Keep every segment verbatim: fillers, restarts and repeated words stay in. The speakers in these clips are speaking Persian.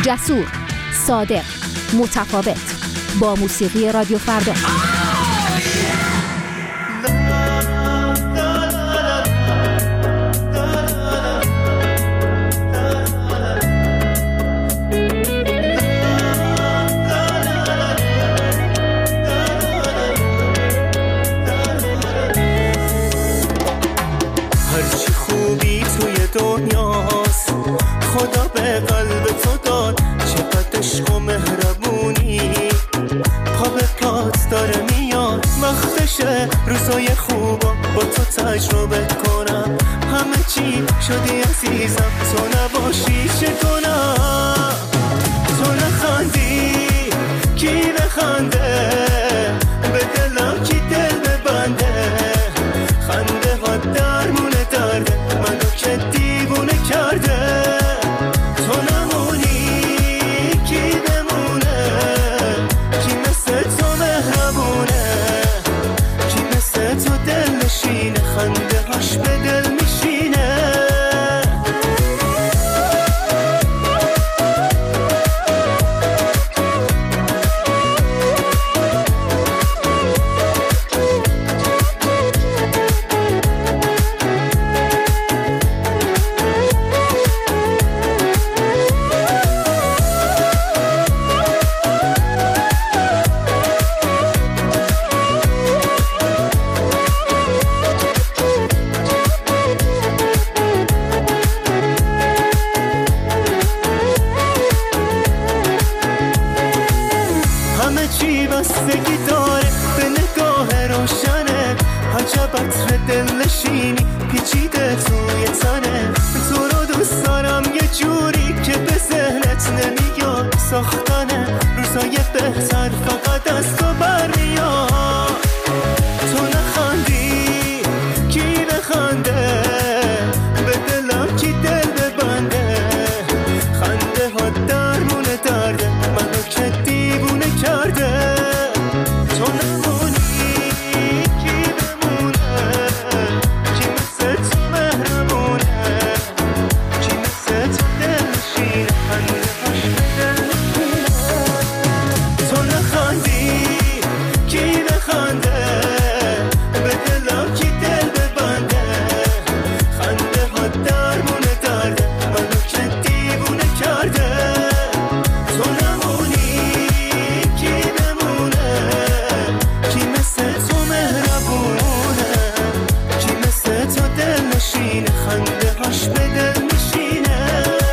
جسور، صادق، متفاوت، با موسیقی رادیو فردا. هرچی خوبی توی دنیاست خدا به قلب تو داد، چقدر عشق و مهربونی پا به پات داره میاد. وقتشه روزای خوبا با تو تجربه کنم، همه چی شدی عزیزم تو نباشی چه کنم. تو نخندی کی بخنده، به دلم کی دل ببنده، خنده ها درمونه درده منو که دیوونه کرده. تو نمونی کی بمونه، کی مثل تو مهربونه، کی مثل تو دل نشینه، خنده هاش به دل میشینه. چی بستگی داره به نگاه روشنه، عجب عطر دل نشینی پیچیده توی تنه. تو رو دوست دارم یه جوری که به ذهنت نمیاد، ساختن روزای بهتر فقط از تو برمیاد. تو نخندی کی بخنده، به دلم کی دل ببنده، خنده ها درمونه درده منو که دیوونه کرده. تو نمونی کی بمونه، کی مثل تو مهربونه، کی مثل تو دل نشینه، خنده هاش به دل نشینه. تو نخندی کی بخنده، به دلم کی دل ببنده، خنده ها درمونه درده منو که دیوونه کرده. تو نمونی کی بمونه، کی مثل تو مهربونه، کی مثل تو دل نشینه، خنده هاش به دل میشینه.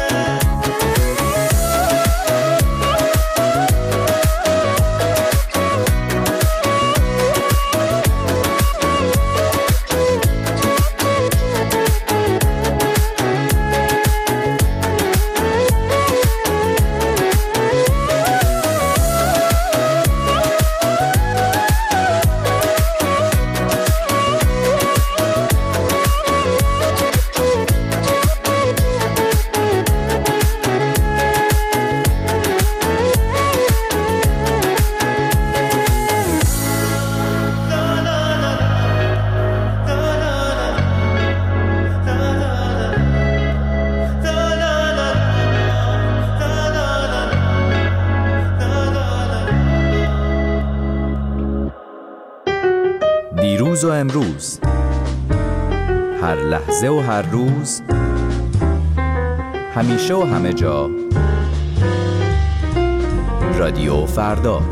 دیروز و امروز، هر لحظه و هر روز، همیشه و همه جا، رادیو فردا.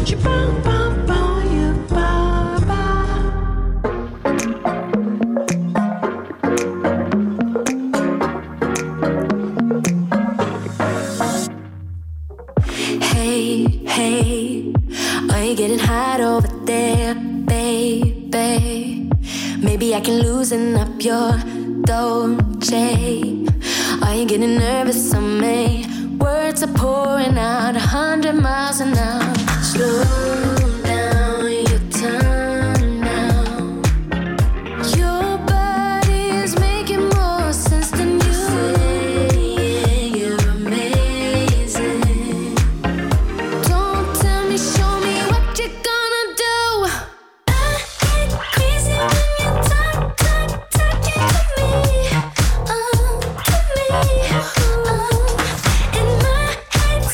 Hey, hey, are you getting hot over there, baby? Maybe I can loosen up your Dolce. Are you getting nervous on me? Words are pouring out a hundred miles an hour. Slow down your tongue now. Your body is making more sense than you say. You're amazing. Don't tell me, show me what you're gonna do. I get crazy when you talk, talk, talking to me. Oh, to me. Oh, in my head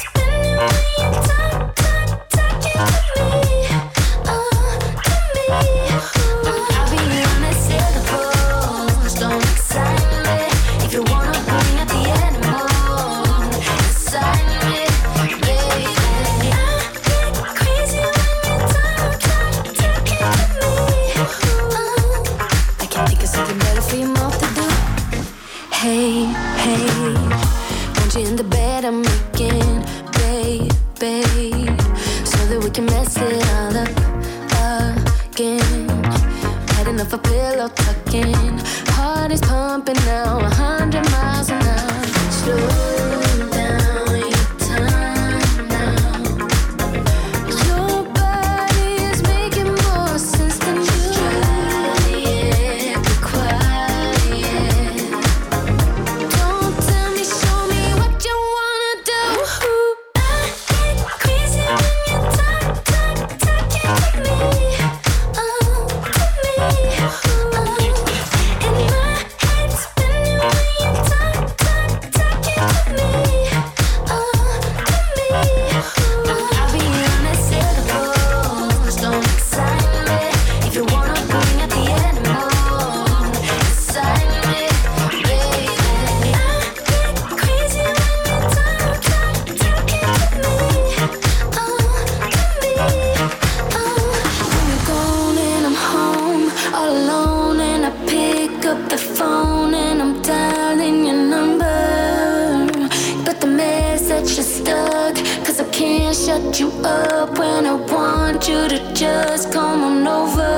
hey. Want you in the bed I'm making, baby, so that we can mess it all up again. Had enough of pillow talking. Heart is pumping now, a hundred miles an hour. Slow down your time now. Your body is making more sense than you. Quiet, be quiet. Don't tell me, show me what you wanna do. I get crazy when you talk, talk, talking to me. Oh, to me. Oh, in my head spinning when you talk, talk, talking to me. Oh, to me. Oh, I'll be honest, syllables don't excite me. If you wanna bring out the animal inside me, baby. I get crazy when you talk, talk, talking to me. Oh, to me. Oh, when you're gone and I'm home all alone and I pick up the phone and I'm dialing your number, but the message is stuck, cause I can't shut you up when I want you to just come on over.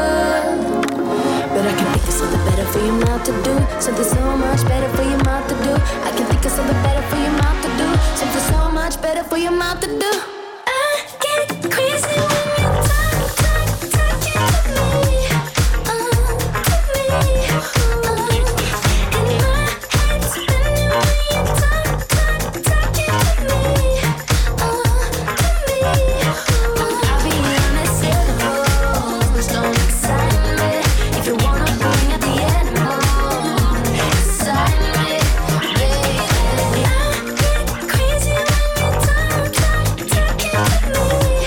But I can think of something better for your mouth to do, something so much better for your mouth to do. I can think of something better for your mouth to do, something so much better for your mouth to do. I get crazy when you talk, talk, talking to me. Oh, to me. Oh, in my head spinning when you talk, talk, talking to me. Oh, to me. Oh, I'll be honest, syllables don't excite me. If you wanna bring out the animal inside me, baby. I get crazy when you talk, talk, talking to me.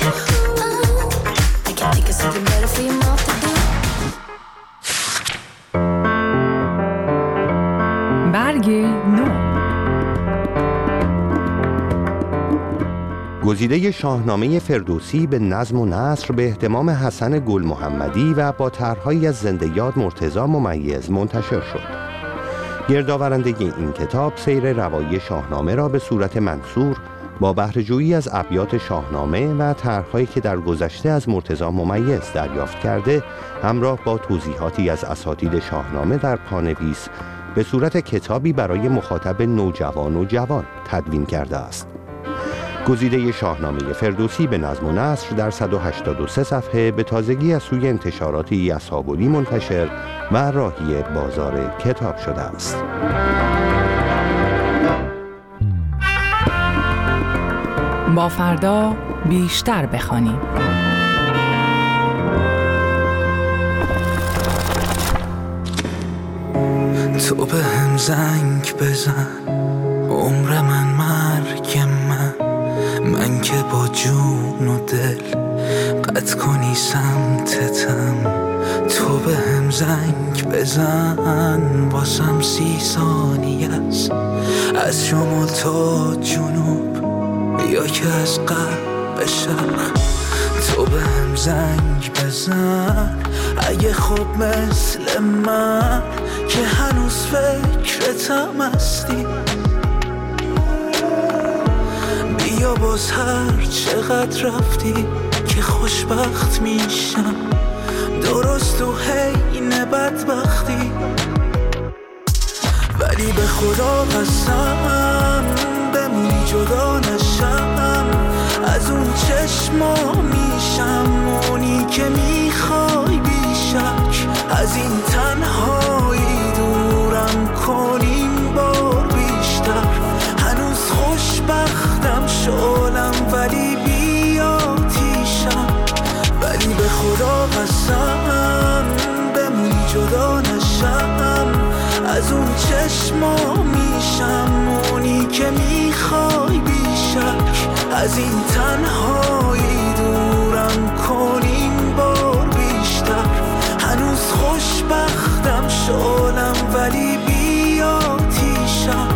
Oh, I can think of something better for your mouth to do. برگ نو. گزیده شاهنامه فردوسی به نظم و نثر به اهتمام حسن گل محمدی و با طرح‌هایی از زنده یاد مرتضی ممیز منتشر شد. گردآورنده این کتاب سیر روایی شاهنامه را به صورت منثور با بهره‌جویی از ابیات شاهنامه و طرح‌هایی که در گذشته از مرتضی ممیز دریافت کرده، همراه با توضیحاتی از اساتید شاهنامه در پانویس به صورت کتابی برای مخاطب نوجوان و جوان تدوین کرده است. گزیده شاهنامه فردوسی به نظم و نثر در صد و هشتاد و سه صفحه به تازگی از سوی انتشارات یسابوری منتشر و راهی بازار کتاب شده است. با فردا بیشتر بخوانیم. تو به هم زنگ بزن، عمر من مرگ من، من که با جون و دل قطع کنی سمتتم. تو به هم زنگ بزن، واسم سی ثانیه است، از شمال تا جنوب یا که از غرب به شرق. تو به هم زنگ بزن، اگه خوب مثل من که هنوز فکرتم هستی، بیا باز هر چقدر رفتی که خوشبخت میشم، درست تو حین بدبختی. ولی به خدا قسم بمونی جدا نشم، از اون چشما میشم اونی که میخوای بیشک. از این تنهایی دورم کنیم بار بیشتر، هنوز خوشبختم شعلم ولی بیاتیشم. ولی به خدا قسم بمونی جدا نشم، از اون چشما میشم اونی که میخوای بیشک. از این تنهایی دورم کنیم بار بیشتر، هنوز خوشبختم شعلم ولی بیاتیشم.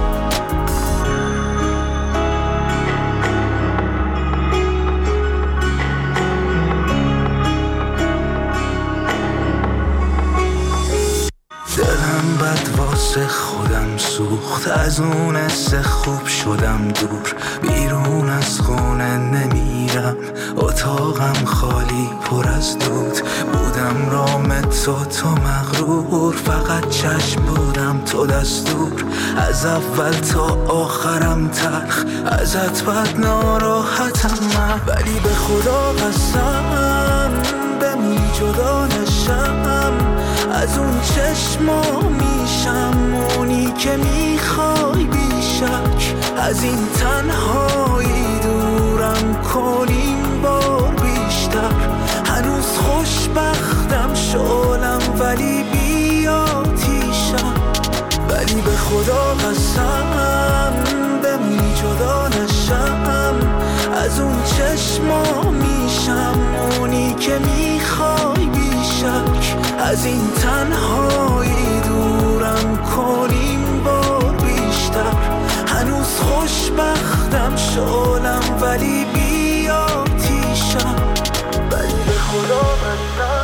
دلم فقط واسه خودم سوخت. از اون حس خوب شدم دور، بیرون از خونه نمیرم، اتاقم خالی پر از دود. بودم رام تو تو مغرور، فقط چشم بودم تو دستور. از اول تا آخرم تلخ، ازت بد ناراحتم من. ولی به خدا قسم بمونی جدا نشم، از اون چشما میشم اونی که میخوای بیشک. از این تنهایی دورم کن این بار بیشتر. هنوز خوشبختم شعلم ولی بی آتیشم. ولی به خدا قسم بمونی جدا نشم، از اون چشما میشم اونی که میخوای بیشک. از این تنهایی دورم کنیم بار بیشتر. هنوز خوشبختم شعلم ولی بی آتیشم. ولی به خدا قسم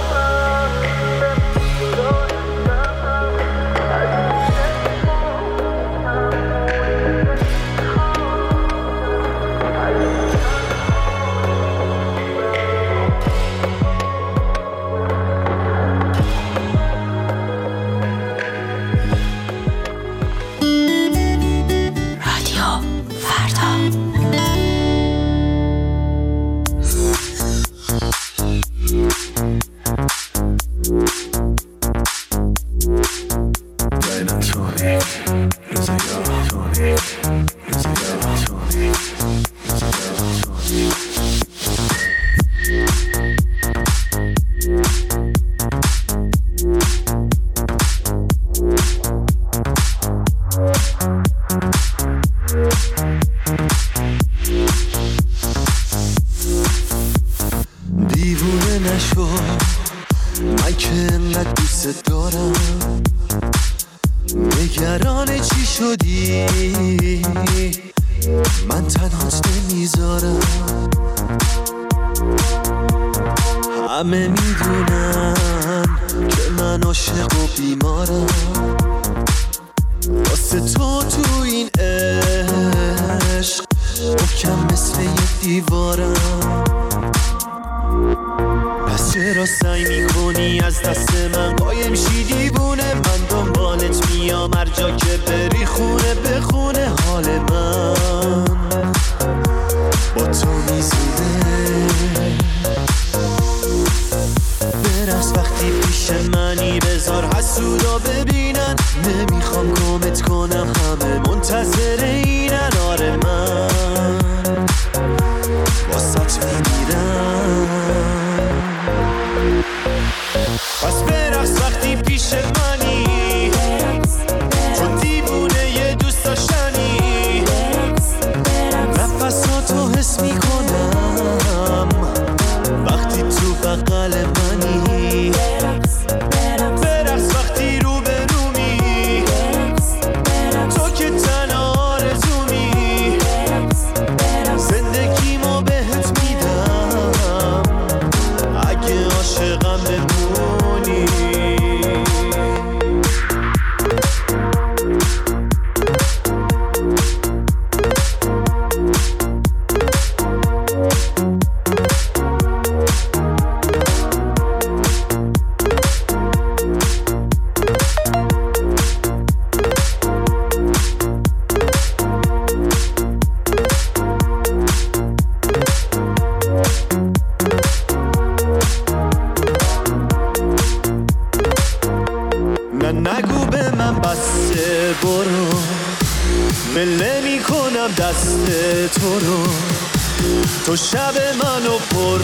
تو شب منو پر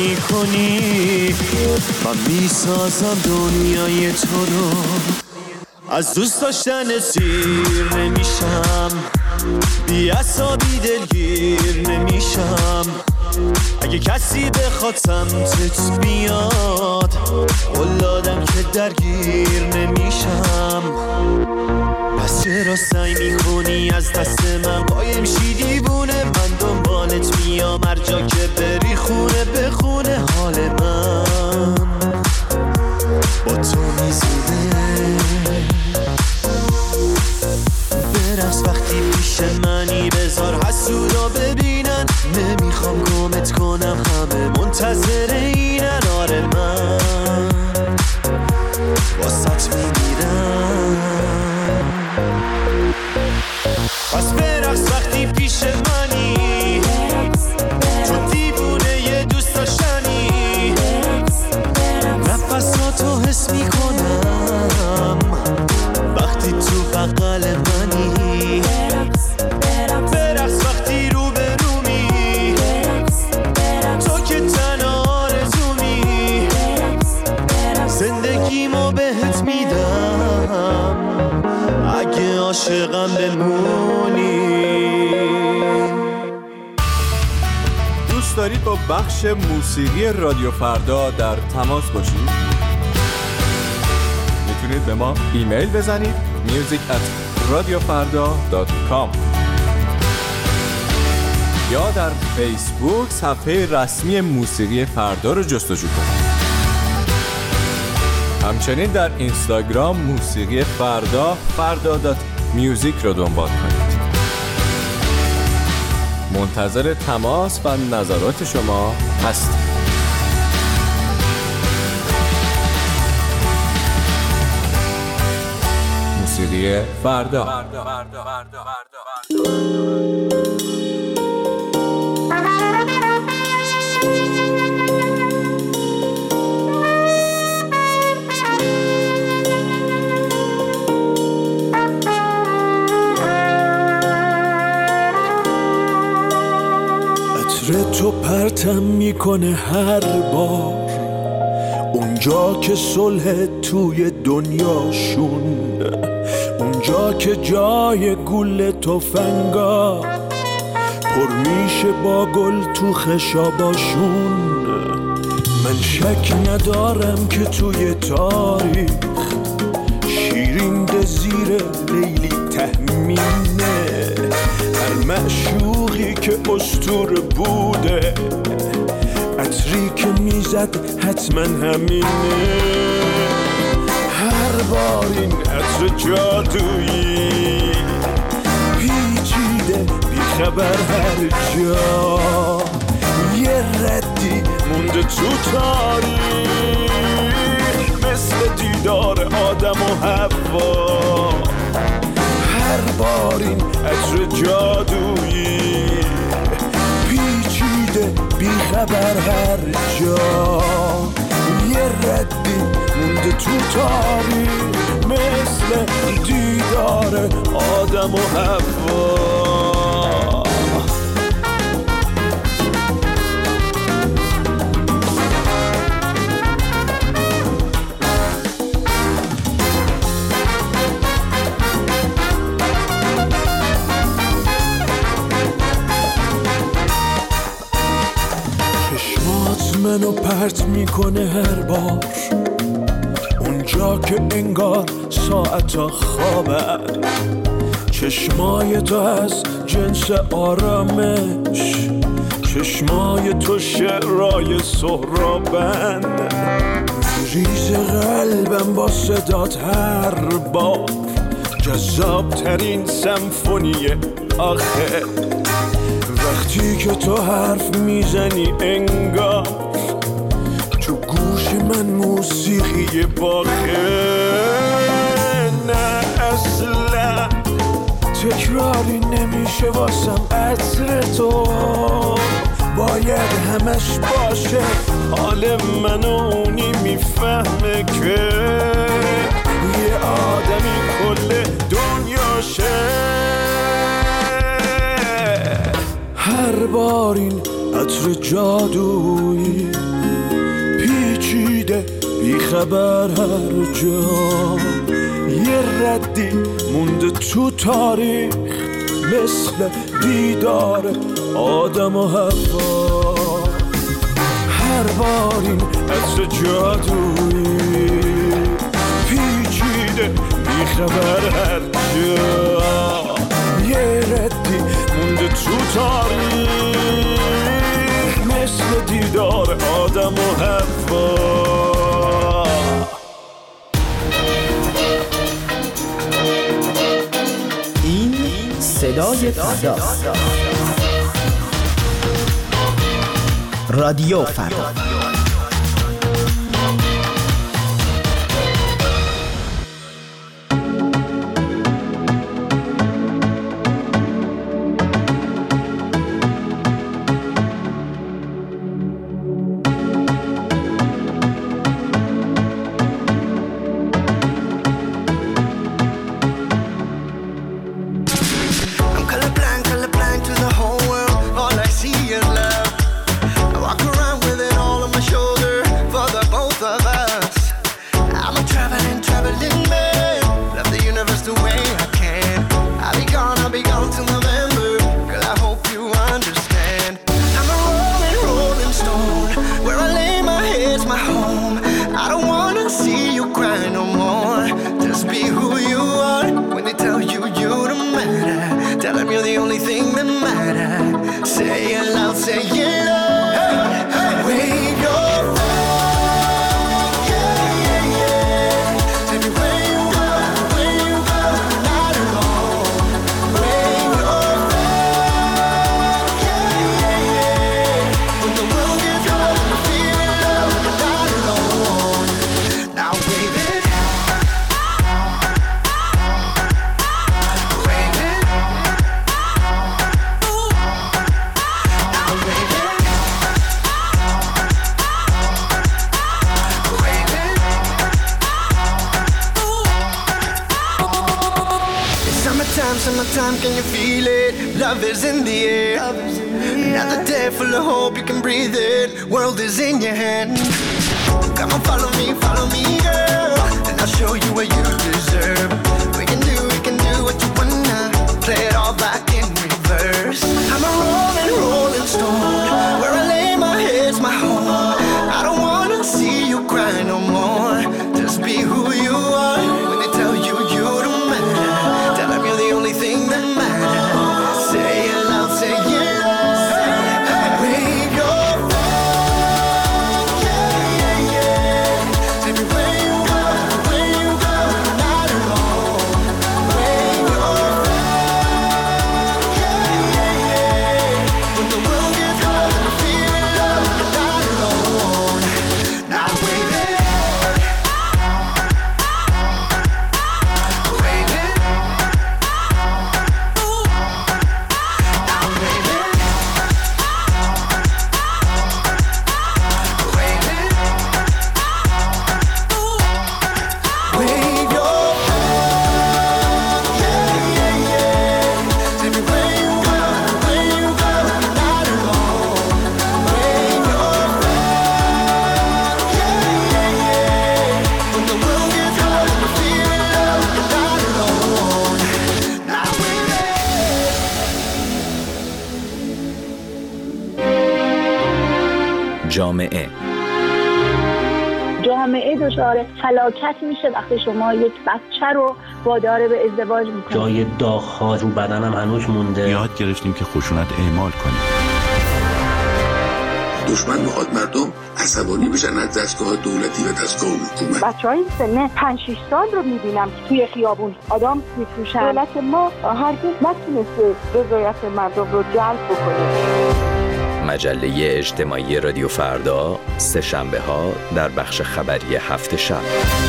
میکنی، من میسازم دنیای تو رو. از دوست داشتن سیر نمیشم، بی عصابی دلگیر نمیشم. اگه کسی بخواد سمتت بیاد، قول دادم که درگیر نمیشم. پس چرا سعی میکنی از دست من قایم شی دیوونه؟ من دنبالت میام هر جا که بری، خونه به خونه حال من با تو میزونه. پیش منی بذار حسودا ببینن، نمیخوام گمت کنم همه منتظر اینن. آره من واسط میمیرم. پس برقص وقتی پیش منی، چون دیوونه یه دوست داشتنی. نفساتو حس میکنم وقتی تو بغل منی. برقص وقتی رو به رومی، تو که تنها آرزومی. زندگیمو بهت میدم اگه عاشقم بمونی. دوست دارید با بخش موسیقی رادیو فردا در تماس باشید؟ میتونید به ما ایمیل بزنید music at radiofarda dot com یا در فیسبوک صفحه رسمی موسیقی فردا رو جستجو کنید. همچنین در اینستاگرام موسیقی فردا فردا دات میوزیک رو دنبال کنید. منتظر تماس و نظرات شما هستیم. موسیقی فردا, فردا. فردا. فردا. تو پرتم میکنه هر بار اونجا که صلح توی دنیاشون، اونجا که جای گل تفنگا پر میشه با گل تو خشاباشون. من شک ندارم که توی تاریخ شیرین زیر لیلی تهمینه. هر معشوقی که اسطور بوده عطری که میزد حتما همینه. هر بار این عطر جادویی پیچیده بیخبر هر جا، یه ردی مونده تو تاریخ مثل دیدار آدم و حوا. هر بار این عطر جادویی پیچیده بیخبر هر جا، یه ردی مونده تو تاریخ مثل دیدار آدم و حوا. منو پرت میکنه هر بار اونجا که انگار ساعتا خوابه. چشمای تو از جنس آرامش، چشمای تو شعرهای سهرابن. ریز قلبم با صدات هر بار جذاب ترین سمفونی آخه. وقتی که تو حرف میزنی انگار تو گوش من موسیقی باخه. نه اصلا تکراری نمیشه واسم عطر تو، باید همش باشه حال من و اونی میفهمه که یه آدمی کل دنیاشه. هر بار این عطر جادویی پیچیده بیخبر هر جا، یه ردی مونده تو تاریخ مثل دیدار آدم و حوا. هر بار این عطر جادویی پیچیده بیخبر هر جا، یه ردی مونده تو تاریخ مثل دیدار آدم و حوا. صدای فردا. رادیو فردا. Summertime, can you feel it? Love is in the air. Another day full of hope, you can breathe it. World is in your hand. Come on, follow me, follow me, girl, and I'll show you what you deserve. We can do, we can do what you wanna. Play it all back in reverse. I'm a rolling, rolling stone. Where I lay my head's my home. I don't wanna see you cry no more. Just be who you are. When they tell you you don't matter, tell them you're the only thing that matters. Say it loud, say it loud. Wave your flag, yeah, yeah, yeah. Everywhere you go, where you go, you're not alone. Wave your flag, yeah, yeah, yeah. When the world gets cold and you feel love, you're not alone. Now wave it. جامعه جامعه دچار فلاکت میشه وقتی شما یک بچه رو وادار به ازدواج میکنید. جای داغ‌ها رو بدنم هنوز مونده. یاد گرفتیم که خشونت اعمال کنیم. دشمن میخواد مردم عصبانی بشن از دستگاه دولتی و دستگاه حکومت. بچه‌های سن پنج شش سال رو میبینم توی خیابون آدم میفروشن. دولت ما هرگز نتونسته رضایت مردم رو جلب بکنه. مجله اجتماعی رادیو فردا، سه شنبه ها در بخش خبری هفت شب.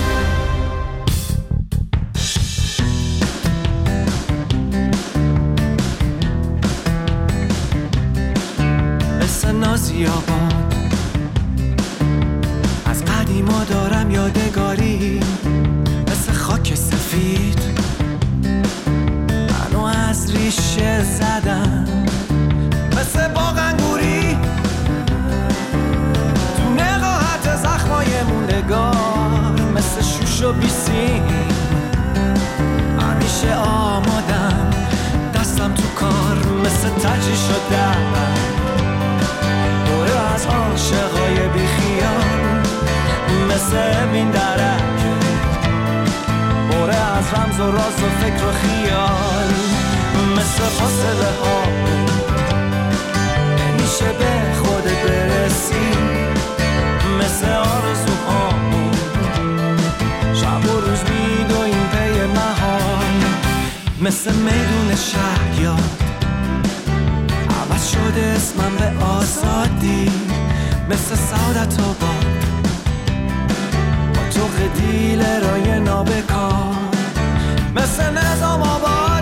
مثل نازی آباد از قدیما دارم یادگاری، مثل خاک سفید منو از ریشه زدم، مثل باغ انگوری تو نقاهت زخمای موندگار، مثل شوش و بیسیم همیشه آمادم، دستم تو کار مثل تجری شدم، دوره از عاشقای بیخیال مثل این درک، دوره از رمز و راز و فکر و خیال، مثل فاصله ها نمیشه به خودت برسی، مثل آرزوهامون شب و روز میدویم پی مهار، مثل میدون شهریار عوض شده اسمم به آزادی، مثل سعادت آباد با تو قدیل رای نابکار، مثل نظام آباد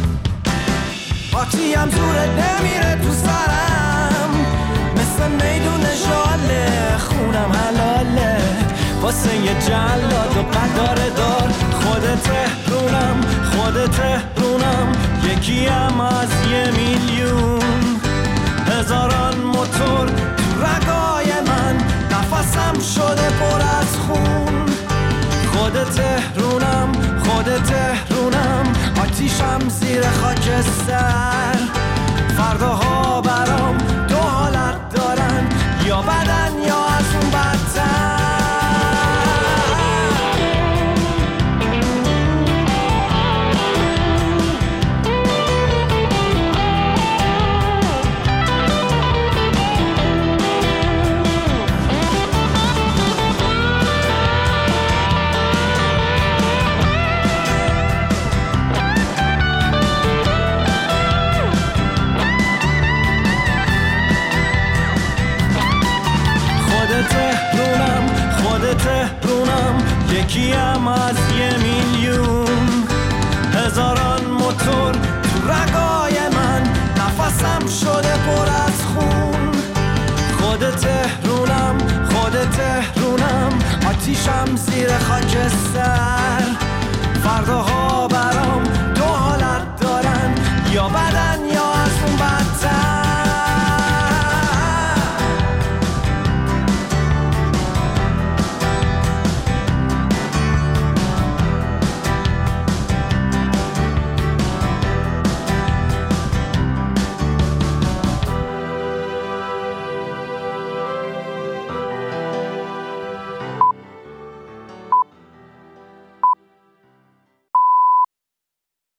آتیم زورت نمیره تو سرم، مثل میدون ژاله خونم حلاله واسه یه جلاد و قدار دار. خود تهرونم خود تهرونم یکیم از یه میلیون، هزاران موتور تو رگای من نفسم شده پر از خون. خود تهرونم خود تهرونم آتیشم زیر خاکستر. فرداها برام دو حالت دارن، یا بدن یا از اون بدتر. تهرونم یکیم از یه میلیون، هزاران موتور تو رگای من نفسم شده پر از خون. خود تهرونم خود تهرونم آتیشم زیر خاکستر.